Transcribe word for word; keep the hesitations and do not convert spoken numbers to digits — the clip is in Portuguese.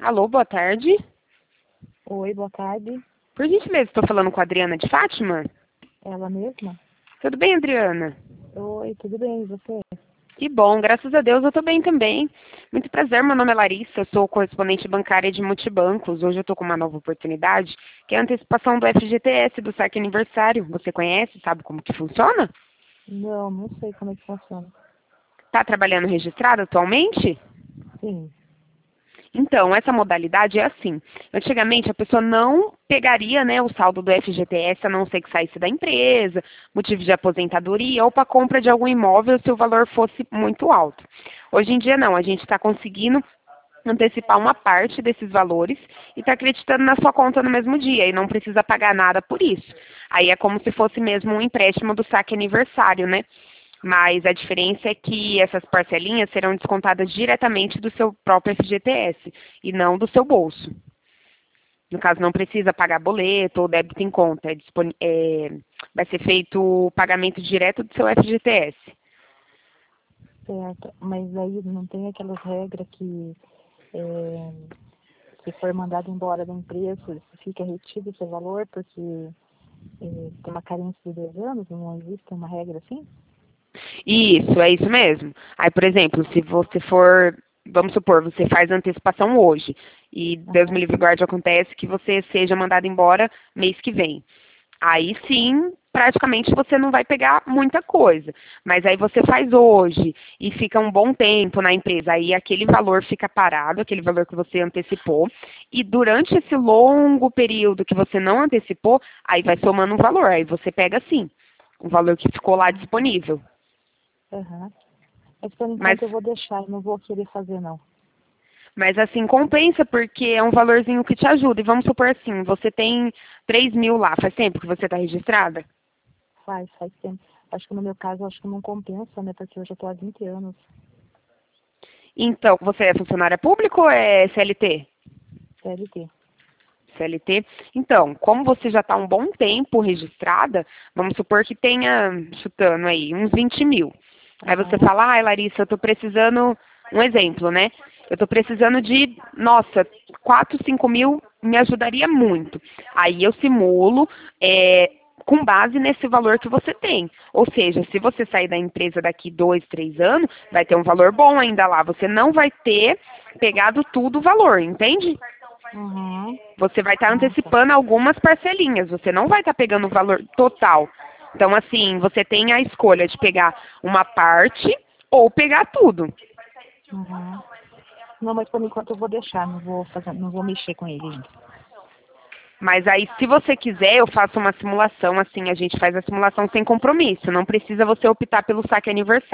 Alô, boa tarde. Oi, boa tarde. Por gentileza, estou falando com a Adriana de Fátima? Ela mesma? Tudo bem, Adriana? Oi, tudo bem, e você? Que bom, graças a Deus eu estou bem também. Muito prazer, meu nome é Larissa, eu sou correspondente bancária de multibancos. Hoje eu estou com uma nova oportunidade, que é a antecipação do F G T S, do saque aniversário. Você conhece, sabe como que funciona? Não, não sei como é que funciona. Está trabalhando registrado atualmente? Sim. Então, essa modalidade é assim. Antigamente, a pessoa não pegaria, né, o saldo do F G T S, a não ser que saísse da empresa, motivo de aposentadoria ou para compra de algum imóvel se o valor fosse muito alto. Hoje em dia, não. A gente está conseguindo antecipar uma parte desses valores e está acreditando na sua conta no mesmo dia e não precisa pagar nada por isso. Aí é como se fosse mesmo um empréstimo do saque aniversário, né? Mas a diferença é que essas parcelinhas serão descontadas diretamente do seu próprio F G T S e não do seu bolso. No caso, não precisa pagar boleto ou débito em conta. É dispon... é... Vai ser feito o pagamento direto do seu F G T S. Certo. Mas aí não tem aquelas regras que é, se for mandado embora da empresa, fica retido esse valor porque é, tem uma carência de dois anos, não existe uma regra assim? Isso, é isso mesmo. Aí, por exemplo, se você for, vamos supor, você faz a antecipação hoje e Deus me Aham. livre e guarde acontece que você seja mandado embora mês que vem. Aí sim, praticamente você não vai pegar muita coisa. Mas aí você faz hoje e fica um bom tempo na empresa. Aí aquele valor fica parado, aquele valor que você antecipou. E durante esse longo período que você não antecipou, aí vai somando um valor. Aí você pega sim, um valor que ficou lá disponível. Aham. Mas por Mas enquanto eu vou deixar, eu não vou querer fazer não. Mas assim, compensa porque é um valorzinho que te ajuda. E vamos supor assim, você tem três mil lá, faz tempo que você está registrada? Faz, faz tempo. Acho que no meu caso, acho que não compensa, né? Porque eu já estou há vinte anos Então, você é funcionária pública ou é C L T? C L T. C L T. Então, como você já está um bom tempo registrada, vamos supor que tenha, chutando aí, uns vinte mil. Aí você Aham. fala, ai Larissa, eu estou precisando, um exemplo, né? Eu estou precisando de, nossa, quatro, cinco mil me ajudaria muito. Aí eu simulo, é, com base nesse valor que você tem. Ou seja, se você sair da empresa daqui dois, três anos, vai ter um valor bom ainda lá. Você não vai ter pegado tudo o valor, entende? Uhum. Você vai estar Ah, tá. antecipando algumas parcelinhas, você não vai estar pegando o valor total. Então, assim, você tem a escolha de pegar uma parte ou pegar tudo. Uhum. Não, mas por enquanto eu vou deixar, não vou fazer, não vou mexer com ele ainda. Mas aí, se você quiser, eu faço uma simulação, assim, a gente faz a simulação sem compromisso. Não precisa você optar pelo saque aniversário.